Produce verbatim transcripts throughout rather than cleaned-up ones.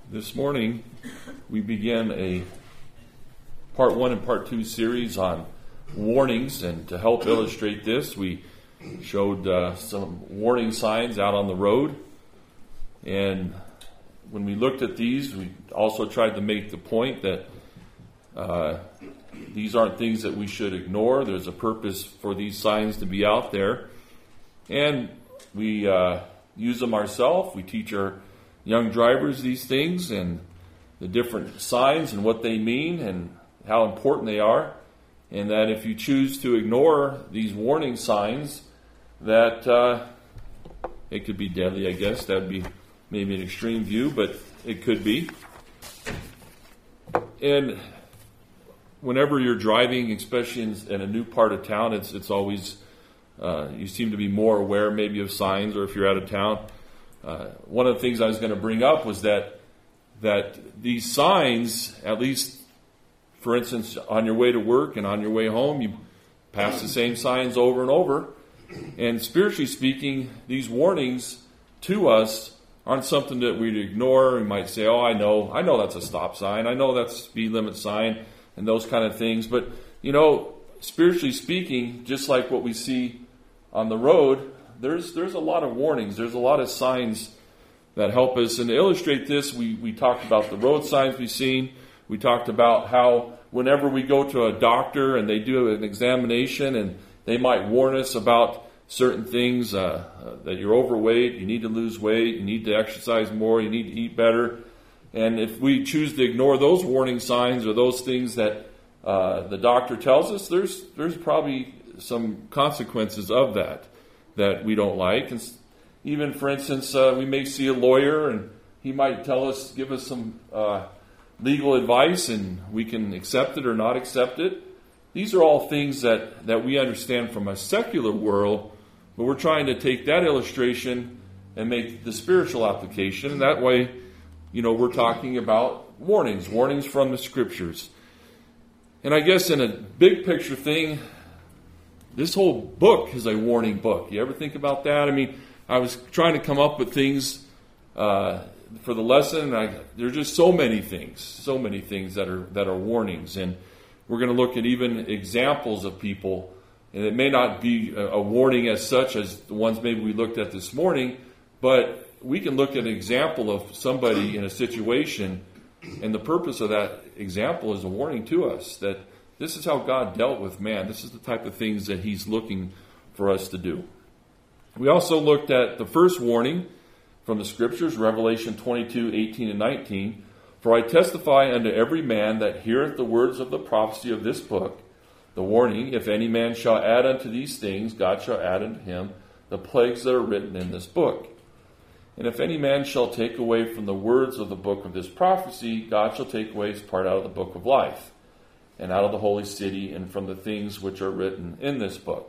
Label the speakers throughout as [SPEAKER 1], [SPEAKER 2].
[SPEAKER 1] This morning, we begin a part one and part two series on warnings, and to help illustrate this, we showed uh, some warning signs out on the road. And when we looked at these, we also tried to make the point that uh, these aren't things that we should ignore. There's a purpose for these signs to be out there. And we uh, use them ourselves. We teach our young drivers these things and the different signs and what they mean and how important they are. And that if you choose to ignore these warning signs, that uh, it could be deadly, I guess. That would be maybe an extreme view, but it could be. And whenever you're driving, especially in, in a new part of town, it's it's always, uh, you seem to be more aware maybe of signs, or if you're out of town. Uh, one of the things I was going to bring up was that that these signs, at least, for instance, on your way to work and on your way home, you pass the same signs over and over. And spiritually speaking, these warnings to us aren't something that we'd ignore. We might say, oh, I know, I know that's a stop sign. I know that's a speed limit sign and those kind of things. But, you know, spiritually speaking, just like what we see on the road, There's there's a lot of warnings. There's a lot of signs that help us. And to illustrate this, we, we talked about the road signs we've seen. We talked about how whenever we go to a doctor and they do an examination and they might warn us about certain things, uh, uh, that you're overweight, you need to lose weight, you need to exercise more, you need to eat better. And if we choose to ignore those warning signs or those things that uh, the doctor tells us, there's there's probably some consequences of that. that we don't like. And even, for instance, uh, we may see a lawyer and he might tell us, give us some uh, legal advice, and we can accept it or not accept it. These are all things that, that we understand from a secular world, but we're trying to take that illustration and make the spiritual application. And that way, you know, we're talking about warnings, warnings from the Scriptures. And I guess in a big picture thing, this whole book is a warning book. You ever think about that? I mean, I was trying to come up with things uh, for the lesson, and I, there are just so many things, so many things that are that are warnings. And we're going to look at even examples of people, and it may not be a, a warning as such as the ones maybe we looked at this morning, but we can look at an example of somebody in a situation, and the purpose of that example is a warning to us that this is how God dealt with man. This is the type of things that He's looking for us to do. We also looked at the first warning from the Scriptures, Revelation twenty-two, eighteen and nineteen. For I testify unto every man that heareth the words of the prophecy of this book, the warning, if any man shall add unto these things, God shall add unto him the plagues that are written in this book. And if any man shall take away from the words of the book of this prophecy, God shall take away his part out of the book of life, and out of the holy city, and from the things which are written in this book.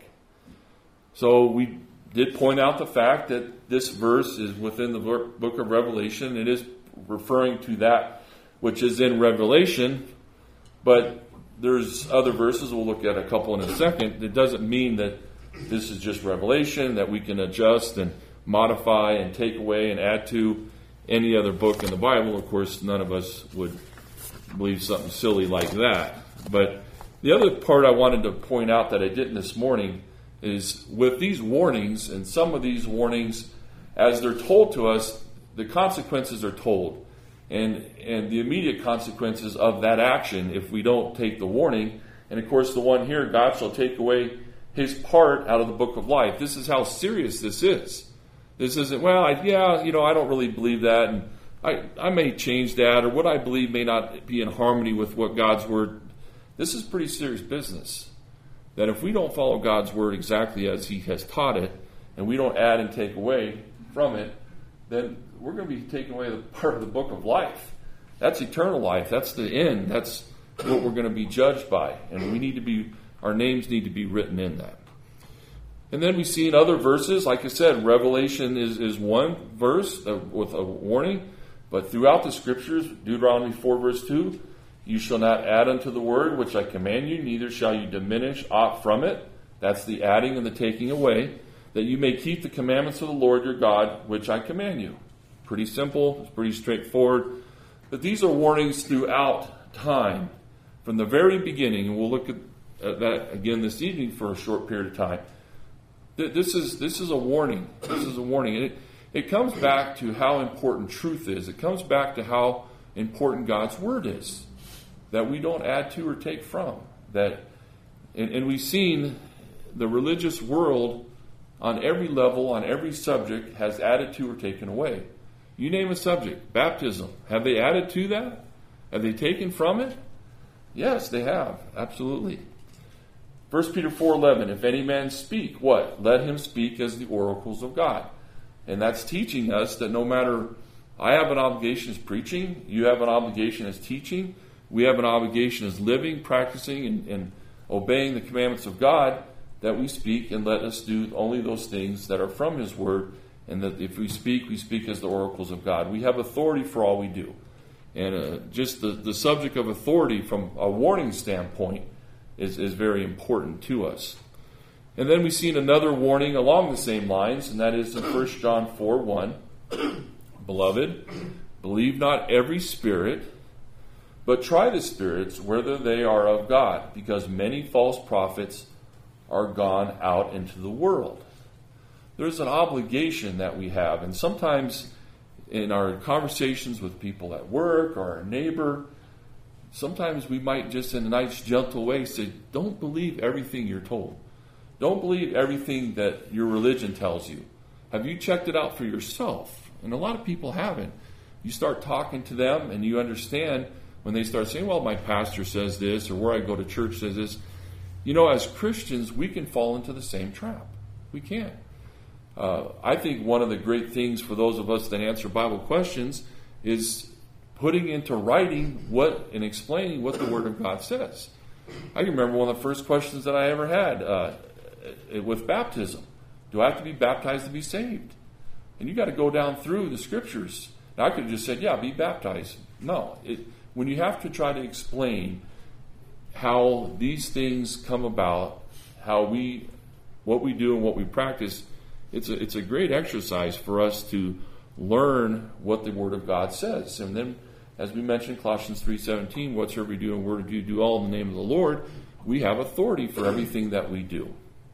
[SPEAKER 1] So we did point out the fact that this verse is within the book of Revelation. It is referring to that which is in Revelation, but there's other verses, we'll look at a couple in a second. It doesn't mean that this is just Revelation, that we can adjust and modify and take away and add to any other book in the Bible. Of course, none of us would believe something silly like that. But the other part I wanted to point out that I didn't this morning is with these warnings, and some of these warnings, as they're told to us, the consequences are told. And, and the immediate consequences of that action if we don't take the warning. And of course the one here, God shall take away his part out of the book of life. This is how serious this is. This isn't, well, I, yeah, you know, I don't really believe that, and I, I may change that, or what I believe may not be in harmony with what God's Word. This is pretty serious business. That if we don't follow God's Word exactly as He has taught it, and we don't add and take away from it, then we're going to be taking away the part of the book of life. That's eternal life. That's the end. That's what we're going to be judged by. And we need to be, our names need to be written in that. And then we see in other verses, like I said, Revelation is, is one verse uh, with a warning. But throughout the Scriptures, Deuteronomy four verse two, you shall not add unto the word which I command you, neither shall you diminish aught from it. That's the adding and the taking away. That you may keep the commandments of the Lord your God, which I command you. Pretty simple. It's pretty straightforward. But these are warnings throughout time, from the very beginning, and we'll look at, at that again this evening for a short period of time. This is this is a warning. This is a warning. And it, it comes back to how important truth is. It comes back to how important God's Word is, that we don't add to or take from. That, and, and we've seen the religious world on every level, on every subject, has added to or taken away. You name a subject, baptism. Have they added to that? Have they taken from it? Yes, they have. Absolutely. First Peter four eleven, if any man speak, what? Let him speak as the oracles of God. And that's teaching us that no matter, I have an obligation as preaching, you have an obligation as teaching, we have an obligation as living, practicing, and, and obeying the commandments of God, that we speak and let us do only those things that are from His Word, and that if we speak, we speak as the oracles of God. We have authority for all we do. And uh, just the, the subject of authority from a warning standpoint is, is very important to us. And then we've seen another warning along the same lines, and that is in First John four one. Beloved, believe not every spirit, but try the spirits whether they are of God, because many false prophets are gone out into the world. There's an obligation that we have, and sometimes in our conversations with people at work or our neighbor, sometimes we might just in a nice, gentle way say, don't believe everything you're told. Don't believe everything that your religion tells you. Have you checked it out for yourself? And a lot of people haven't. You start talking to them and you understand when they start saying, well, my pastor says this, or where I go to church says this. You know, as Christians, we can fall into the same trap. We can. Uh, I think one of the great things for those of us that answer Bible questions is putting into writing what and explaining what the Word of God says. I can remember one of the first questions that I ever had uh, with baptism. Do I have to be baptized to be saved? And you got to go down through the Scriptures. Now, I could have just said, yeah, be baptized. No. It, when you have to try to explain how these things come about, how we, what we do and what we practice, it's a, it's a great exercise for us to learn what the Word of God says. And then, as we mentioned, Colossians three seventeen, whatsoever you do in word or deed, do all in the name of the Lord. We have authority for everything that we do.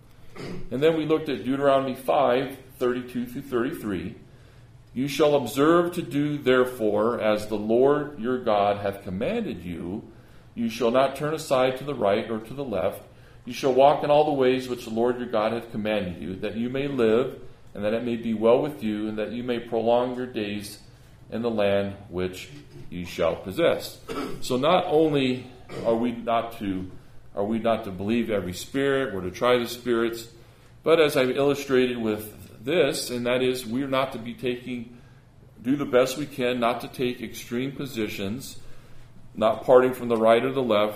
[SPEAKER 1] And then we looked at Deuteronomy five thirty-two through thirty-three. You shall observe to do, therefore, as the Lord your God hath commanded you. You shall not turn aside to the right or to the left. You shall walk in all the ways which the Lord your God hath commanded you, that you may live, and that it may be well with you, and that you may prolong your days in the land which you shall possess. So not only are we not to are we not to believe every spirit, we're to try the spirits, but as I've illustrated with this, and that is we're not to be taking, do the best we can not to take extreme positions, not parting from the right or the left,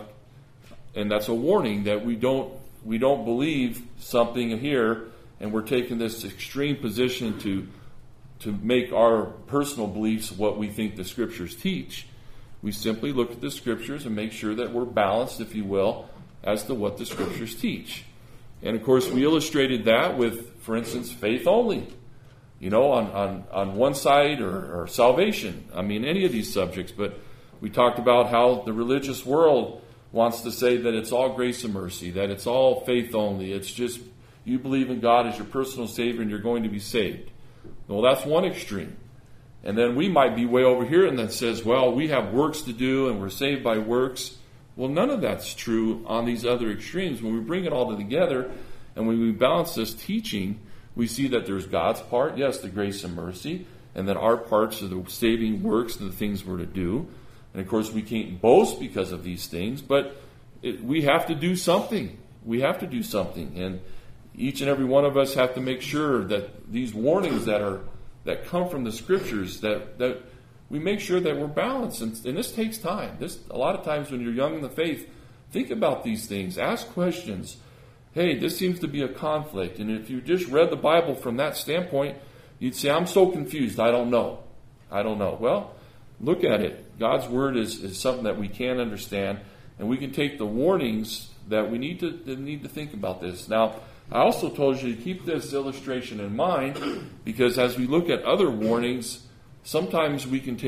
[SPEAKER 1] and that's a warning that we don't we don't believe something here, and we're taking this extreme position to to make our personal beliefs what we think the Scriptures teach. We simply look at the Scriptures and make sure that we're balanced, if you will, as to what the Scriptures teach. And of course, we illustrated that with, for instance, faith only. You know, on, on, on one side, or, or salvation. I mean, any of these subjects. But we talked about how the religious world wants to say that it's all grace and mercy, that it's all faith only. It's just you believe in God as your personal Savior and you're going to be saved. Well, that's one extreme. And then we might be way over here and that says, well, we have works to do and we're saved by works. Well, none of that's true on these other extremes. When we bring it all together and when we balance this teaching, we see that there's God's part, yes, the grace and mercy, and then our parts are the saving works and the things we're to do. And of course, we can't boast because of these things, but it, we have to do something. We have to do something. And each and every one of us have to make sure that these warnings that are that come from the Scriptures, that, that we make sure that we're balanced. And, and this takes time. This a lot of times when you're young in the faith, think about these things. Ask questions. Hey, this seems to be a conflict. And if you just read the Bible from that standpoint, you'd say, I'm so confused. I don't know. I don't know. Well, look at it. God's Word is, is something that we can understand. And we can take the warnings that we need to, that need to think about this. Now, I also told you to keep this illustration in mind because as we look at other warnings, sometimes we can take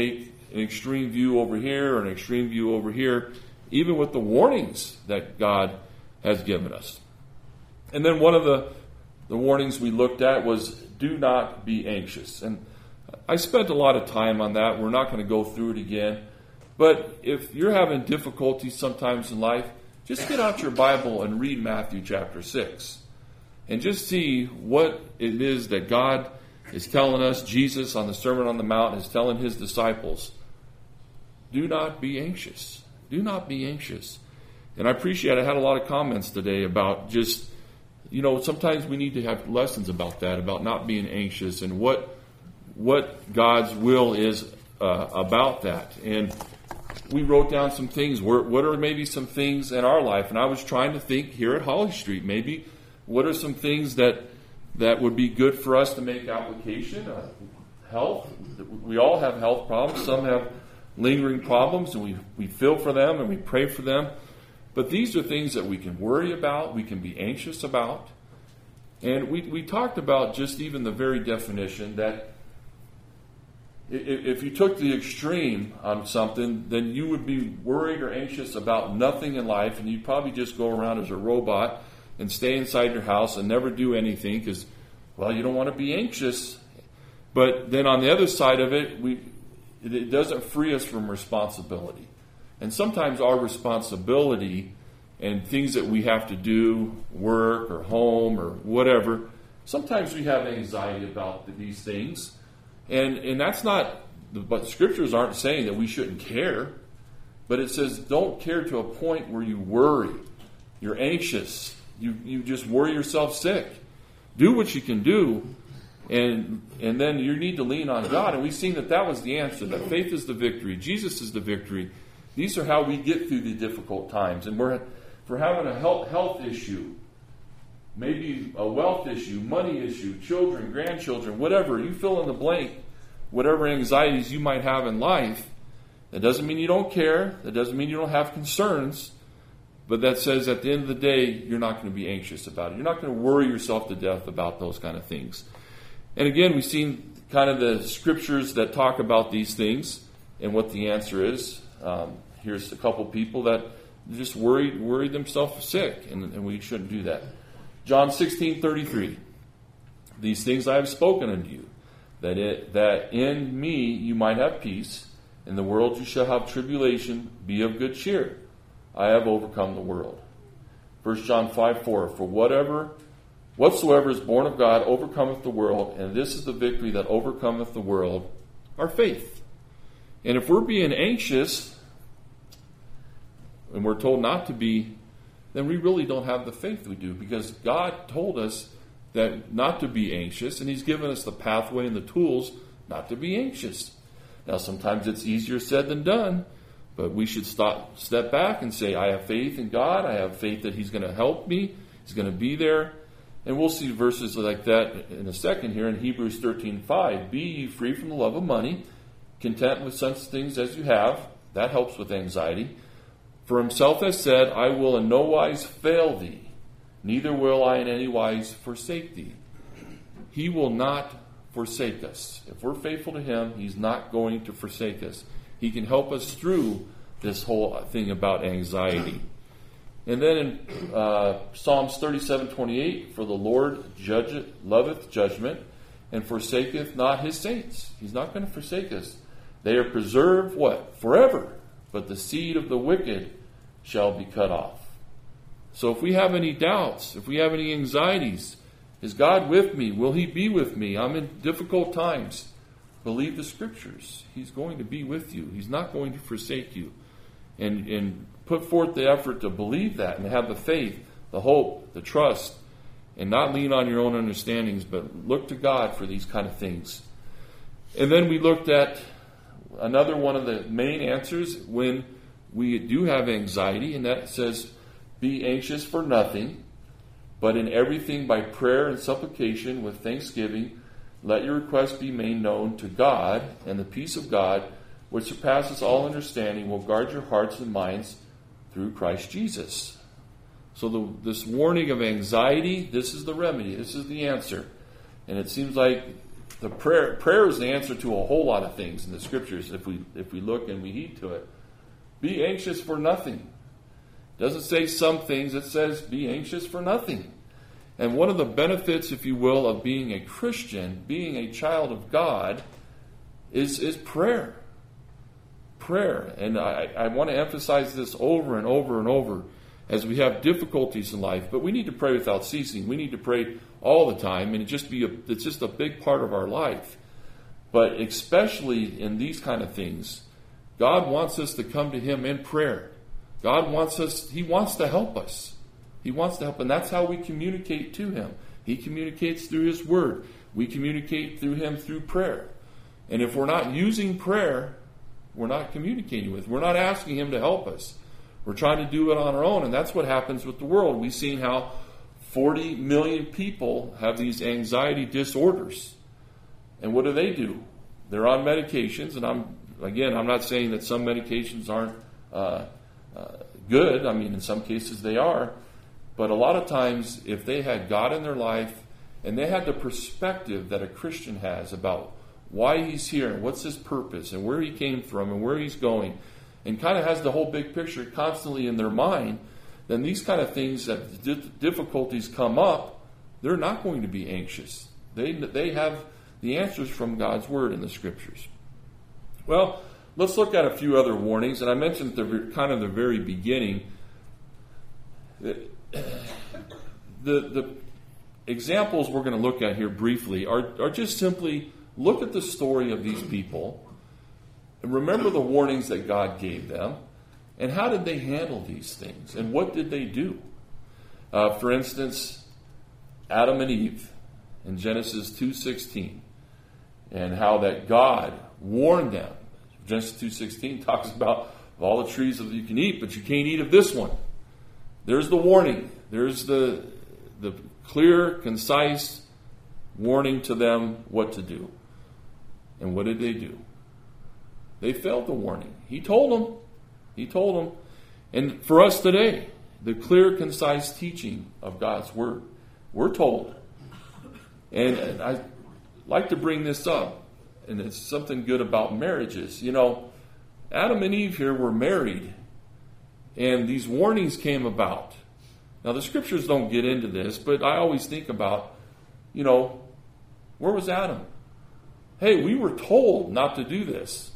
[SPEAKER 1] an extreme view over here or an extreme view over here, even with the warnings that God has given us. And then one of the, the warnings we looked at was, do not be anxious. And I spent a lot of time on that. We're not going to go through it again. But if you're having difficulties sometimes in life, just get out your Bible and read Matthew chapter six. And just see what it is that God is telling us. Jesus on the Sermon on the Mount is telling his disciples, do not be anxious. Do not be anxious. And I appreciate, I had a lot of comments today about just, you know, sometimes we need to have lessons about that, about not being anxious and what what God's will is uh, about that. And we wrote down some things. What are maybe some things in our life? And I was trying to think here at Holly Street, maybe what are some things that that would be good for us to make application? Uh, health. We all have health problems. Some have lingering problems, and we, we feel for them and we pray for them. But these are things that we can worry about, we can be anxious about. And we, we talked about just even the very definition that if you took the extreme on something, then you would be worried or anxious about nothing in life, and you'd probably just go around as a robot and stay inside your house and never do anything because, well, you don't want to be anxious. But then on the other side of it, we it doesn't free us from responsibility. And sometimes our responsibility and things that we have to do, work or home or whatever, sometimes we have anxiety about these things. And and that's not, but scriptures aren't saying that we shouldn't care. But it says don't care to a point where you worry. You're anxious. You you just worry yourself sick. Do what you can do. And and then you need to lean on God. And we've seen that that was the answer. That faith is the victory. Jesus is the victory. These are how we get through the difficult times. And we're, if we're having a health, health issue, maybe a wealth issue, money issue, children, grandchildren, whatever, you fill in the blank, whatever anxieties you might have in life, that doesn't mean you don't care. That doesn't mean you don't have concerns. But that says at the end of the day, you're not going to be anxious about it. You're not going to worry yourself to death about those kind of things. And again, we've seen kind of the scriptures that talk about these things and what the answer is. Um, here's a couple people that just worried worried themselves sick, and, and we shouldn't do that. John sixteen thirty-three. These things I have spoken unto you, that it, that in me you might have peace. In the world you shall have tribulation. Be of good cheer. I have overcome the world. First John five four. For whatever, whatsoever is born of God overcometh the world, and this is the victory that overcometh the world, our faith. And if we're being anxious, and we're told not to be, then we really don't have the faith we do, because God told us that not to be anxious, and He's given us the pathway and the tools not to be anxious. Now, sometimes it's easier said than done, but we should stop, step back and say, I have faith in God. I have faith that He's going to help me. He's going to be there. And we'll see verses like that in a second here in Hebrews thirteen five. Be ye free from the love of money, content with such things as you have. That helps with anxiety. For Himself has said, I will in no wise fail thee, neither will I in any wise forsake thee. He will not forsake us. If we're faithful to Him, He's not going to forsake us. He can help us through this whole thing about anxiety. And then in uh, Psalms thirty-seven twenty-eight, for the Lord judgeth, loveth judgment, and forsaketh not His saints. He's not going to forsake us. They are preserved, what? Forever. But the seed of the wicked shall be cut off. So if we have any doubts, if we have any anxieties, is God with me? Will He be with me? I'm in difficult times. Believe the Scriptures. He's going to be with you. He's not going to forsake you. And, and put forth the effort to believe that and have the faith, the hope, the trust, and not lean on your own understandings, but look to God for these kind of things. And then we looked at another one of the main answers when we do have anxiety, and that says, be anxious for nothing, but in everything by prayer and supplication with thanksgiving, let your requests be made known to God, and the peace of God, which surpasses all understanding, will guard your hearts and minds through Christ Jesus. So the, this warning of anxiety, this is the remedy. This is the answer. And it seems like the prayer prayer is the answer to a whole lot of things in the Scriptures if we if we look and we heed to it. Be anxious for nothing. It doesn't say some things, it says be anxious for nothing. And one of the benefits, if you will, of being a Christian, being a child of God, is, is prayer. Prayer. And I, I want to emphasize this over and over and over as we have difficulties in life. But we need to pray without ceasing. We need to pray all the time, and it just be a, it's just a big part of our life. But especially in these kind of things, God wants us to come to Him in prayer. God wants us, He wants to help us. He wants to help, and that's how we communicate to Him. He communicates through His Word. We communicate through Him through prayer. And if we're not using prayer, we're not communicating with Him. We're not asking Him to help us. We're trying to do it on our own, and that's what happens with the world. We've seen how forty million people have these anxiety disorders. And what do they do? They're on medications, and I'm again, I'm not saying that some medications aren't uh, uh, good. I mean, in some cases they are. But a lot of times, if they had God in their life, and they had the perspective that a Christian has about why he's here, and what's his purpose, and where he came from, and where he's going, and kind of has the whole big picture constantly in their mind, then these kind of things, that difficulties come up, they're not going to be anxious. They they have the answers from God's Word in the Scriptures. Well, let's look at a few other warnings, and I mentioned at the kind of the very beginning that the the examples we're going to look at here briefly are, are just simply look at the story of these people and remember the warnings that God gave them, and how did they handle these things, and what did they do? Uh, for instance, Adam and Eve in Genesis two sixteen, and how that God warned them. Genesis two sixteen talks about all the trees that you can eat, but you can't eat of this one. There's the warning. There's the the clear, concise warning to them what to do. And what did they do? They failed the warning. He told them. He told them. And for us today, the clear, concise teaching of God's Word, we're told. And, and I like to bring this up, and it's something good about marriages. You know, Adam and Eve here were married, and these warnings came about. Now, the Scriptures don't get into this, but I always think about, you know, where was Adam? Hey, we were told not to do this.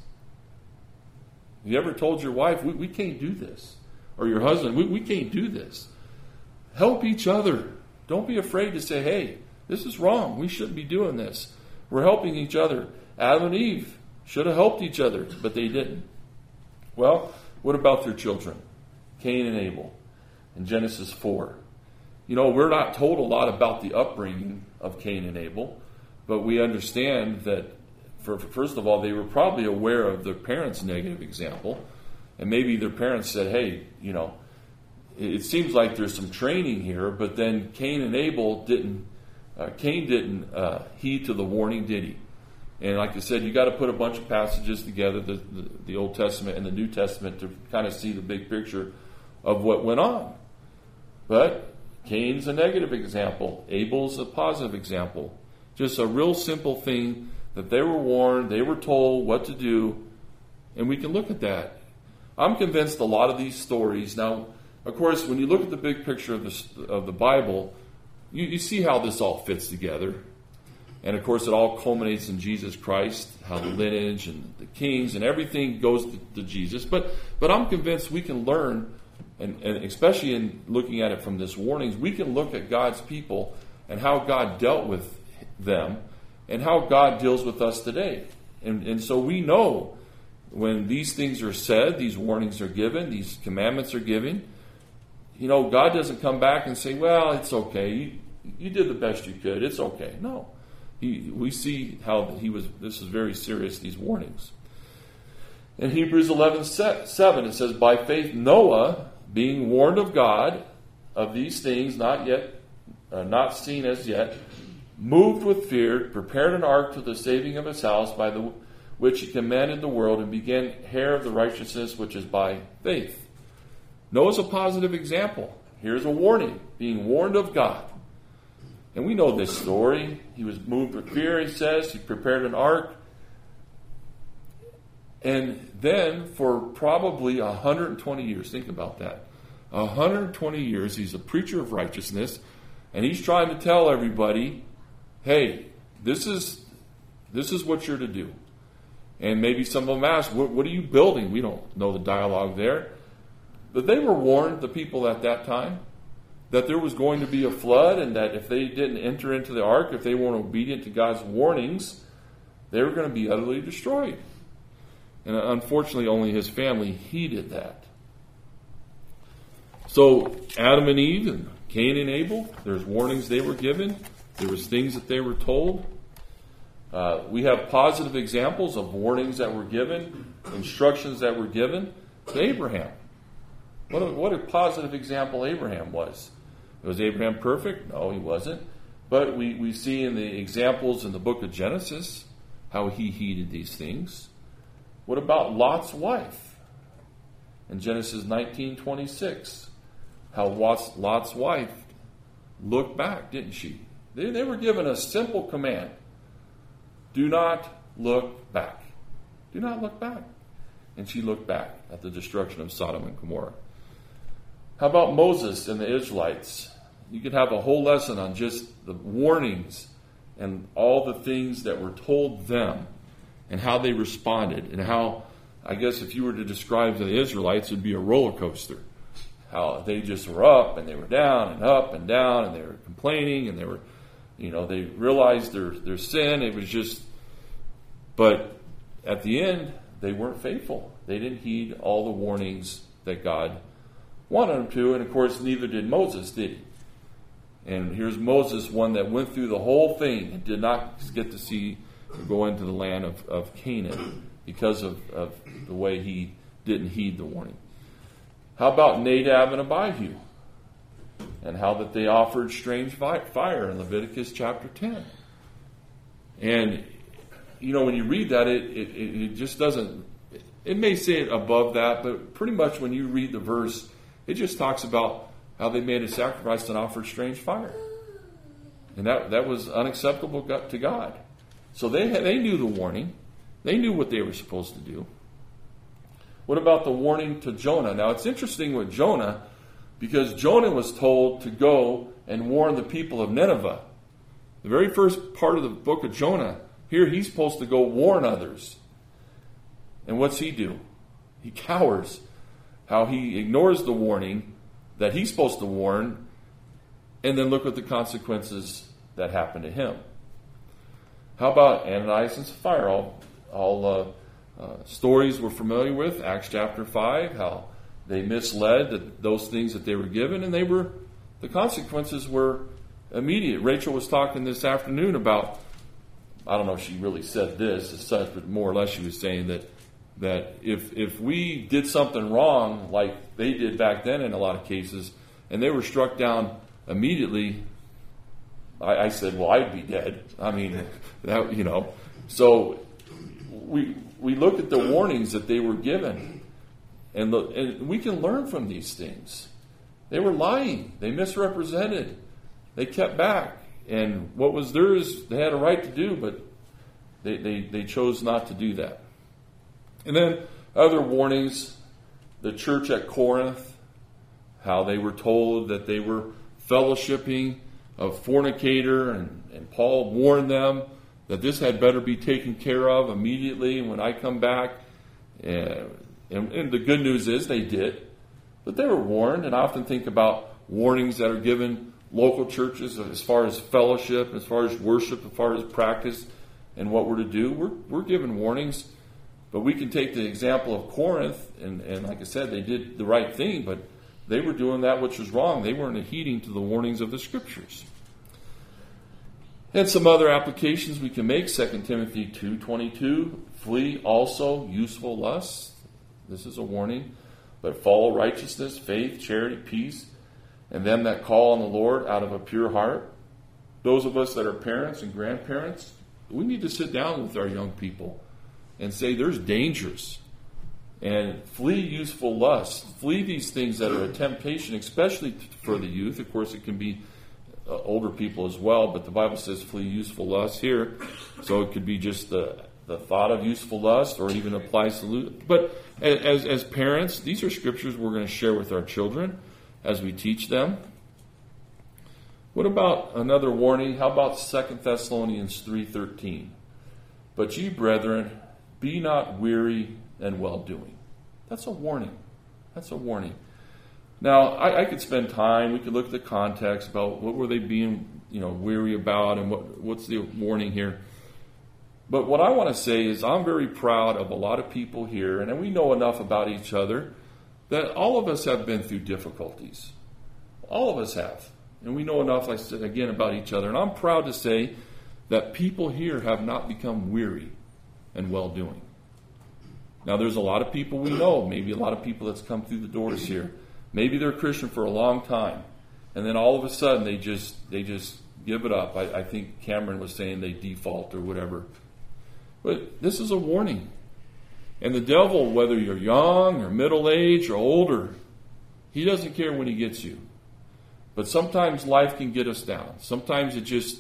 [SPEAKER 1] You ever told your wife, we, we can't do this? Or your husband, we, we can't do this. Help each other. Don't be afraid to say, hey, this is wrong. We shouldn't be doing this. We're helping each other. Adam and Eve should have helped each other, but they didn't. Well, what about their children? Cain and Abel in Genesis four. You know, we're not told a lot about the upbringing of Cain and Abel, but we understand that, for, first of all, they were probably aware of their parents' negative example, and maybe their parents said, hey, you know, it, it seems like there's some training here, but then Cain and Abel didn't, uh, Cain didn't uh, heed to the warning, did he? And like I said, you got to put a bunch of passages together, the, the, the Old Testament and the New Testament, to kind of see the big picture of what went on. But Cain's a negative example. Abel's a positive example. Just a real simple thing that they were warned, they were told what to do, and we can look at that. I'm convinced a lot of these stories, now, of course, when you look at the big picture of the, of the Bible, you, you see how this all fits together. And of course, it all culminates in Jesus Christ, how the lineage and the kings and everything goes to, to Jesus. But but I'm convinced we can learn, and, and especially in looking at it from this warnings, we can look at God's people and how God dealt with them and how God deals with us today. And, and so we know when these things are said, these warnings are given, these commandments are given, you know, God doesn't come back and say, well, it's okay. You, you did the best you could. It's okay. No. He, we see how he was. This is very serious, these warnings. In Hebrews eleven seven, it says, by faith Noah, being warned of God of these things not yet, uh, not seen as yet, moved with fear, prepared an ark to the saving of his house, by the which he commanded the world, and began heir of the righteousness which is by faith. Noah's a positive example. Here's a warning, being warned of God. And we know this story. He was moved with fear, he says. He prepared an ark. And then for probably one hundred twenty years, think about that. one hundred twenty years, he's a preacher of righteousness. And he's trying to tell everybody, hey, this is this is what you're to do. And maybe some of them ask, what, what are you building? We don't know the dialogue there. But they were warned, the people at that time, that there was going to be a flood, and that if they didn't enter into the ark, if they weren't obedient to God's warnings, they were going to be utterly destroyed. And unfortunately, only his family heeded that. So Adam and Eve and Cain and Abel, there's warnings they were given. There was things that they were told. Uh, we have positive examples of warnings that were given, instructions that were given to Abraham. What a, what a positive example Abraham was. Was Abraham perfect? No, he wasn't. But we, we see in the examples in the book of Genesis how he heeded these things. What about Lot's wife? In Genesis nineteen twenty-six, how Lot's, Lot's wife looked back, didn't she? They, they were given a simple command. Do not look back. Do not look back. And she looked back at the destruction of Sodom and Gomorrah. How about Moses and the Israelites? You could have a whole lesson on just the warnings and all the things that were told them and how they responded, and how, I guess if you were to describe to the Israelites, it would be a roller coaster. How they just were up and they were down and up and down, and they were complaining, and they were, you know, they realized their, their sin. It was just, but at the end, they weren't faithful. They didn't heed all the warnings that God wanted them to, and of course, neither did Moses, did he? And here's Moses, one that went through the whole thing and did not get to see or go into the land of, of Canaan because of, of the way he didn't heed the warning. How about Nadab and Abihu? And how that they offered strange fire in Leviticus chapter ten. And, you know, when you read that, it, it, it just doesn't, it may say it above that, but pretty much when you read the verse, it just talks about how they made a sacrifice and offered strange fire. And that, that was unacceptable to God. So they had, they knew the warning. They knew what they were supposed to do. What about the warning to Jonah? Now, it's interesting with Jonah, because Jonah was told to go and warn the people of Nineveh. The very first part of the book of Jonah, here he's supposed to go warn others. And what's he do? He cowers. How he ignores the warning that he's supposed to warn, and then look at the consequences that happen to him. How about Ananias and Sapphira? All, all uh, uh, stories we're familiar with. Acts chapter five, how they misled the, those things that they were given, and they were the consequences were immediate. Rachel was talking this afternoon about, I don't know if she really said this as such, but more or less she was saying that that if if we did something wrong like they did back then in a lot of cases, and they were struck down immediately, I, I said, well, I'd be dead. I mean, that, you know. So we we look at the warnings that they were given, and, the, and we can learn from these things. They were lying. They misrepresented. They kept back. And what was theirs, they had a right to do, but they, they, they chose not to do that. And then other warnings, the church at Corinth, how they were told that they were fellowshipping a fornicator, and, and Paul warned them that this had better be taken care of immediately when I come back. And, and, and the good news is they did. But they were warned, and I often think about warnings that are given local churches as far as fellowship, as far as worship, as far as practice, and what we're to do. We're, we're given warnings. But we can take the example of Corinth, and, and like I said, they did the right thing, but they were doing that which was wrong. They weren't heeding to the warnings of the Scriptures. And some other applications we can make. Second Timothy two twenty-two, flee also useful lusts. This is a warning. But follow righteousness, faith, charity, peace, and them that call on the Lord out of a pure heart. Those of us that are parents and grandparents, we need to sit down with our young people and say there's dangers. And flee useful lusts. Flee these things that are a temptation, especially for the youth. Of course, it can be uh, older people as well, but the Bible says flee useful lust here. So it could be just the, the thought of useful lust, or even applies to... But as, as parents, these are scriptures we're going to share with our children as we teach them. What about another warning? How about Second Thessalonians three thirteen? But ye, brethren, be not weary in well-doing. That's a warning. That's a warning. Now, I, I could spend time. We could look at the context about what were they being, you know, weary about, and what what's the warning here. But what I want to say is I'm very proud of a lot of people here, and we know enough about each other that all of us have been through difficulties. All of us have. And we know enough, like I said, again, about each other. And I'm proud to say that people here have not become weary and well-doing. Now, there's a lot of people we know, maybe a lot of people that's come through the doors here. Maybe they're Christian for a long time, and then all of a sudden they just they just give it up. I, I think Cameron was saying they default or whatever. But this is a warning. And the devil, whether you're young or middle-aged or older, he doesn't care when he gets you. But sometimes life can get us down. Sometimes it just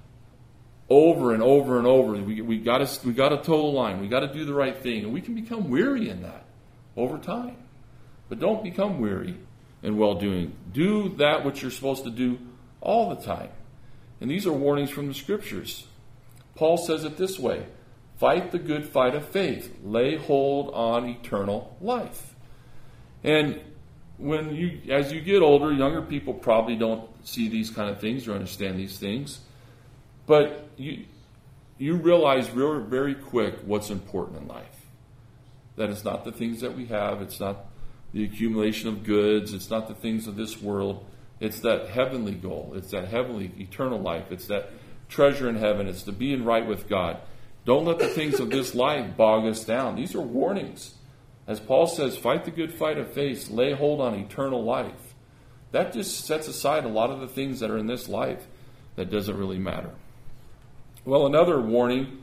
[SPEAKER 1] over and over and over. We we got to we got to toe the line. We got to do the right thing, and we can become weary in that over time. But don't become weary in well-doing. Do that which you're supposed to do all the time. And these are warnings from the Scriptures. Paul says it this way: fight the good fight of faith. Lay hold on eternal life. And when you, as you get older, younger people probably don't see these kind of things or understand these things. But you you realize real, very quick what's important in life. That it's not the things that we have. It's not the accumulation of goods. It's not the things of this world. It's that heavenly goal. It's that heavenly, eternal life. It's that treasure in heaven. It's to be in right with God. Don't let the things of this life bog us down. These are warnings. As Paul says, fight the good fight of faith. Lay hold on eternal life. That just sets aside a lot of the things that are in this life that doesn't really matter. Well, another warning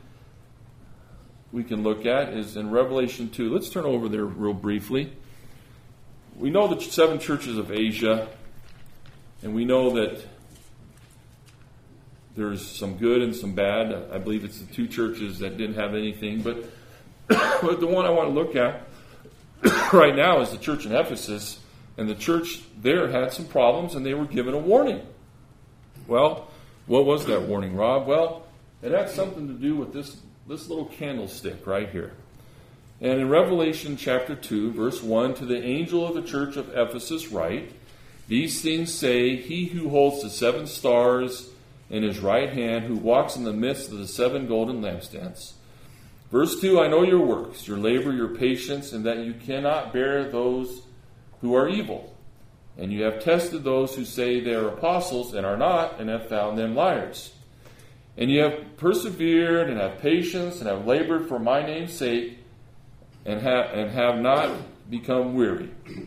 [SPEAKER 1] we can look at is in Revelation two. Let's turn over there real briefly. We know the seven churches of Asia, and we know that there's some good and some bad. I believe it's the two churches that didn't have anything. But, but the one I want to look at right now is the church in Ephesus. And the church there had some problems, and they were given a warning. Well, what was that warning, Rob? Well, it had something to do with this, this little candlestick right here. And in Revelation chapter two, verse one, to the angel of the church of Ephesus write, these things say he who holds the seven stars in his right hand, who walks in the midst of the seven golden lampstands. Verse two, I know your works, your labor, your patience, and that you cannot bear those who are evil. And you have tested those who say they are apostles and are not, and have found them liars. And you have persevered and have patience and have labored for my name's sake, and have and have not become weary.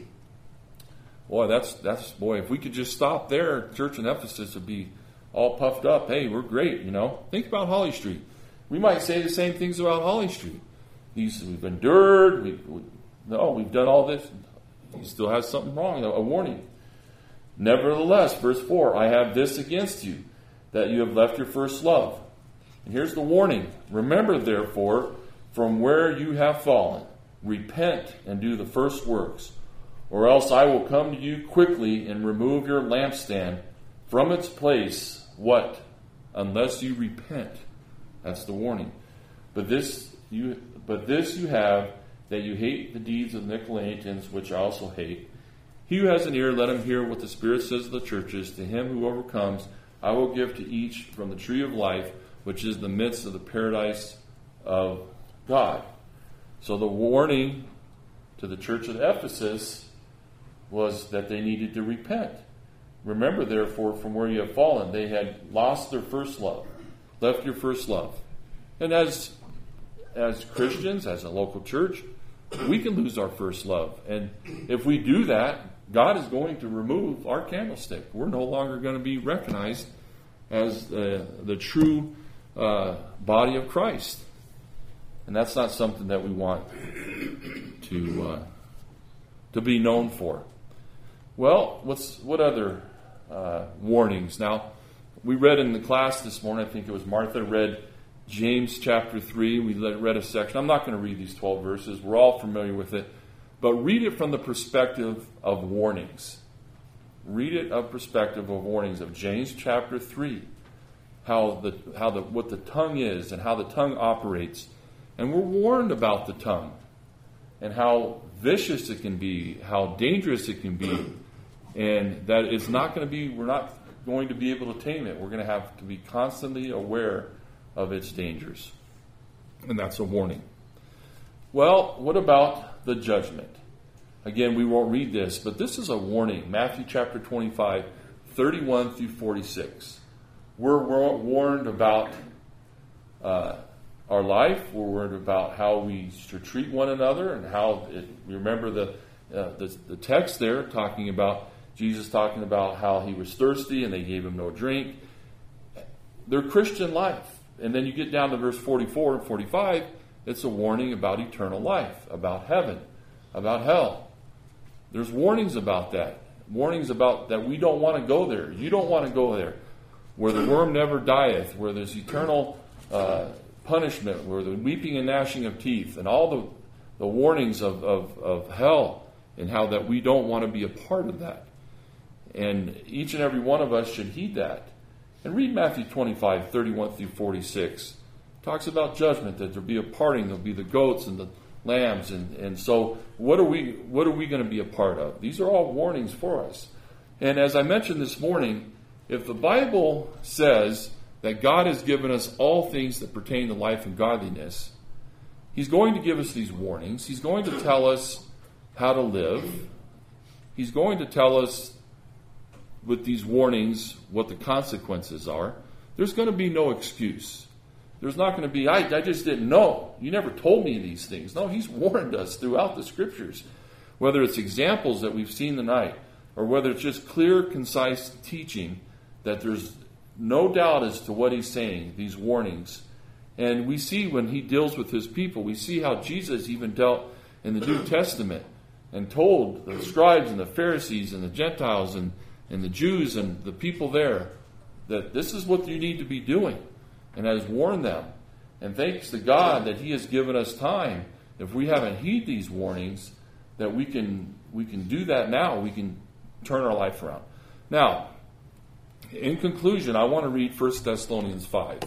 [SPEAKER 1] Boy, that's that's boy. If we could just stop there, church in Ephesus would be all puffed up. Hey, we're great, you know. Think about Holly Street. We might say the same things about Holly Street. He's, we've endured. We, we, no, we've done all this. He still has something wrong. A warning. Nevertheless, verse four. I have this against you, that you have left your first love. And here's the warning. Remember, therefore, from where you have fallen, repent and do the first works, or else I will come to you quickly and remove your lampstand from its place. What? Unless you repent. That's the warning. But this you, but this you have, that you hate the deeds of the Nicolaitans, which I also hate. He who has an ear, let him hear what the Spirit says to the churches. To him who overcomes, I will give to each from the tree of life, which is the midst of the paradise of God. So the warning to the church of Ephesus was that they needed to repent. Remember, therefore, from where you have fallen, they had lost their first love, left your first love. And as as Christians, as a local church, we can lose our first love. And if we do that, God is going to remove our candlestick. We're no longer going to be recognized as the, the true uh, body of Christ. And that's not something that we want to uh, to be known for. Well, what's what other uh, warnings? Now, we read in the class this morning, I think it was Martha read James chapter three. We read a section. I'm not going to read these twelve verses. We're all familiar with it. But read it from the perspective of warnings. Read it of perspective of warnings of James chapter three. How the how the what the tongue is and how the tongue operates. And we're warned about the tongue and how vicious it can be, how dangerous it can be, and that it's not going to be, we're not going to be able to tame it. We're going to have to be constantly aware of its dangers. And that's a warning. Well, what about the judgment? Again, we won't read this, but this is a warning. Matthew chapter twenty-five, thirty-one through forty-six. We're warned about uh, our life. We're warned about how we should treat one another, and how it, remember the, uh, the the text there talking about Jesus talking about how he was thirsty and they gave him no drink. Their Christian life. And then you get down to verse forty-four and forty-five, it's a warning about eternal life, about heaven, about hell. There's warnings about that. Warnings about that we don't want to go there. You don't want to go there. Where the worm never dieth, where there's eternal uh, punishment, where the weeping and gnashing of teeth, and all the, the warnings of, of, of hell, and how that we don't want to be a part of that. And each and every one of us should heed that. And read Matthew twenty-five, thirty-one through forty-six. It talks about judgment, that there'll be a parting, there'll be the goats and the lambs. And, and so what are we what are we going to be a part of? These are all warnings for us. And as I mentioned this morning, if the Bible says that God has given us all things that pertain to life and godliness, he's going to give us these warnings. He's going to tell us how to live. He's going to tell us with these warnings what the consequences are. There's going to be no excuse. There's not going to be, I, I just didn't know. You never told me these things. No, he's warned us throughout the Scriptures. Whether it's examples that we've seen tonight, or whether it's just clear, concise teaching, that there's no doubt as to what he's saying, these warnings. And we see when he deals with his people, we see how Jesus even dealt in the New Testament and told the scribes and the Pharisees and the Gentiles and, and the Jews and the people there that this is what you need to be doing, and has warned them. And thanks to God that he has given us time, if we haven't heeded these warnings, that we can we can do that now. We can turn our life around. Now, in conclusion, I want to read First Thessalonians five.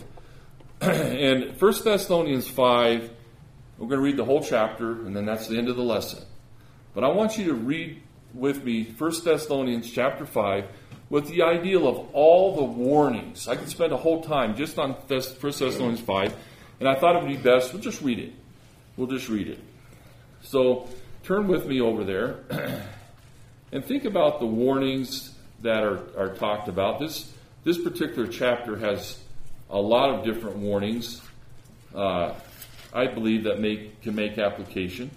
[SPEAKER 1] And First Thessalonians five, we're going to read the whole chapter, and then that's the end of the lesson. But I want you to read with me First Thessalonians chapter five with the ideal of all the warnings. I could spend a whole time just on First Thessalonians five, and I thought it would be best, we'll just read it. We'll just read it. So turn with me over there and think about the warnings that are, are talked about. This this particular chapter has a lot of different warnings, uh, I believe, that make, can make application.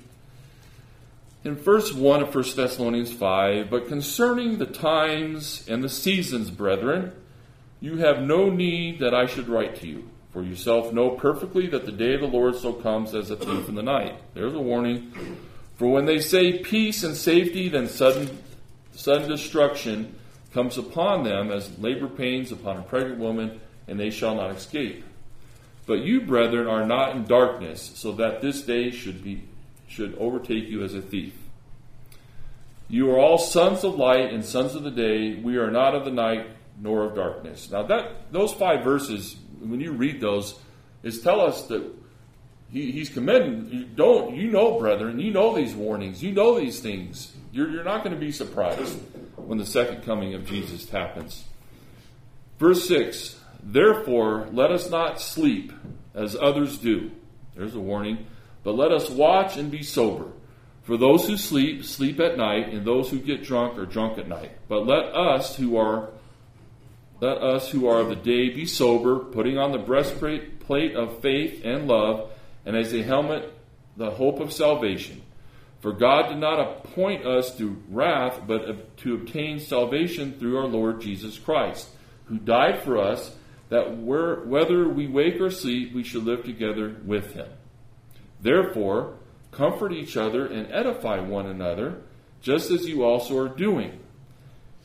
[SPEAKER 1] In verse one of First Thessalonians five, but concerning the times and the seasons, brethren, you have no need that I should write to you. For yourself know perfectly that the day of the Lord so comes as a thief in the night. There's a warning. For when they say peace and safety, then sudden sudden destruction comes upon them as labor pains upon a pregnant woman, and they shall not escape. But you, brethren, are not in darkness, so that this day should be should overtake you as a thief. You are all sons of light and sons of the day. We are not of the night nor of darkness. Now that those five verses, when you read those, is tell us that he, he's commending. You don't you know, brethren, you know these warnings, you know these things. You're, you're not going to be surprised when the second coming of Jesus happens. Verse six, therefore let us not sleep as others do. There's a warning. But let us watch and be sober. For those who sleep, sleep at night, and those who get drunk are drunk at night. But let us who are let us who are of the day be sober, putting on the breastplate plate of faith and love, and as a helmet the hope of salvation. For God did not appoint us to wrath, but to obtain salvation through our Lord Jesus Christ, who died for us, that we're, whether we wake or sleep, we should live together with him. Therefore, comfort each other and edify one another, just as you also are doing.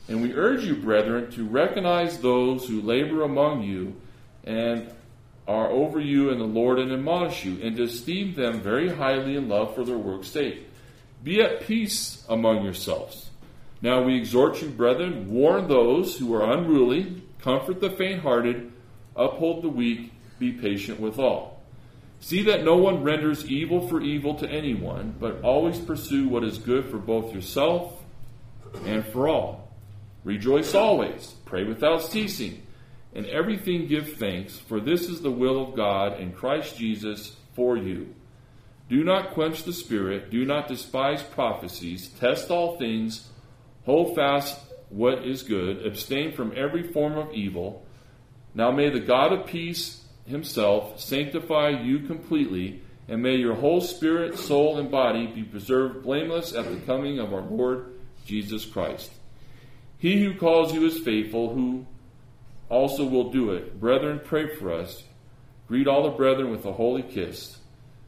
[SPEAKER 1] And we urge you, brethren, to recognize those who labor among you and are over you in the Lord and admonish you, and to esteem them very highly in love for their work's sake. Be at peace among yourselves. Now we exhort you, brethren, warn those who are unruly, comfort the faint-hearted, uphold the weak, be patient with all. See that no one renders evil for evil to anyone, but always pursue what is good for both yourself and for all. Rejoice always, pray without ceasing, and everything give thanks, for this is the will of God in Christ Jesus for you. Do not quench the spirit, do not despise prophecies, test all things, hold fast what is good, abstain from every form of evil. Now may the God of peace himself sanctify you completely, and may your whole spirit, soul, and body be preserved blameless at the coming of our Lord Jesus Christ. He who calls you is faithful, who also will do it. Brethren, pray for us. Greet all the brethren with a holy kiss.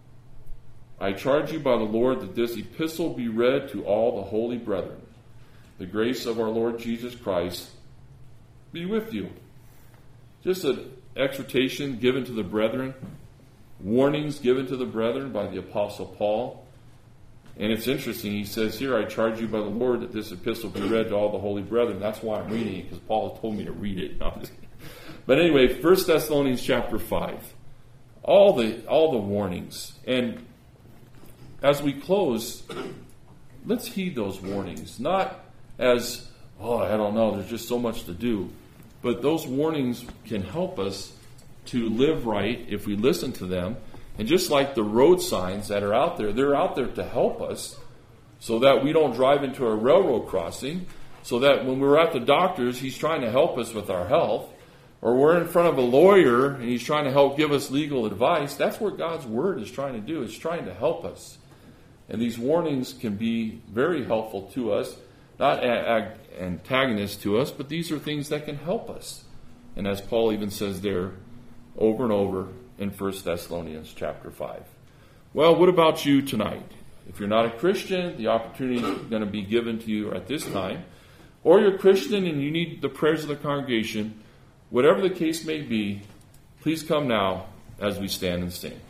[SPEAKER 1] I charge you by the Lord that this epistle be read to all the holy brethren. The grace of our Lord Jesus Christ be with you. Just an exhortation given to the brethren, warnings given to the brethren by the Apostle Paul. And it's interesting, he says here, I charge you by the Lord that this epistle be read to all the holy brethren. That's why I'm reading it, because Paul has told me to read it. No, but anyway, First Thessalonians chapter five. All the all the warnings. And as we close, let's heed those warnings. Not as, oh, I don't know, there's just so much to do. But those warnings can help us to live right if we listen to them. And just like the road signs that are out there, they're out there to help us so that we don't drive into a railroad crossing, so that when we're at the doctor's, he's trying to help us with our health, or we're in front of a lawyer and he's trying to help give us legal advice. That's what God's Word is trying to do. It's trying to help us. And these warnings can be very helpful to us, not antagonists to us, but these are things that can help us. And as Paul even says there over and over in First Thessalonians chapter five. Well, what about you tonight? If you're not a Christian, the opportunity is going to be given to you at this time. Or you're a Christian and you need the prayers of the congregation. Whatever the case may be, please come now as we stand and sing.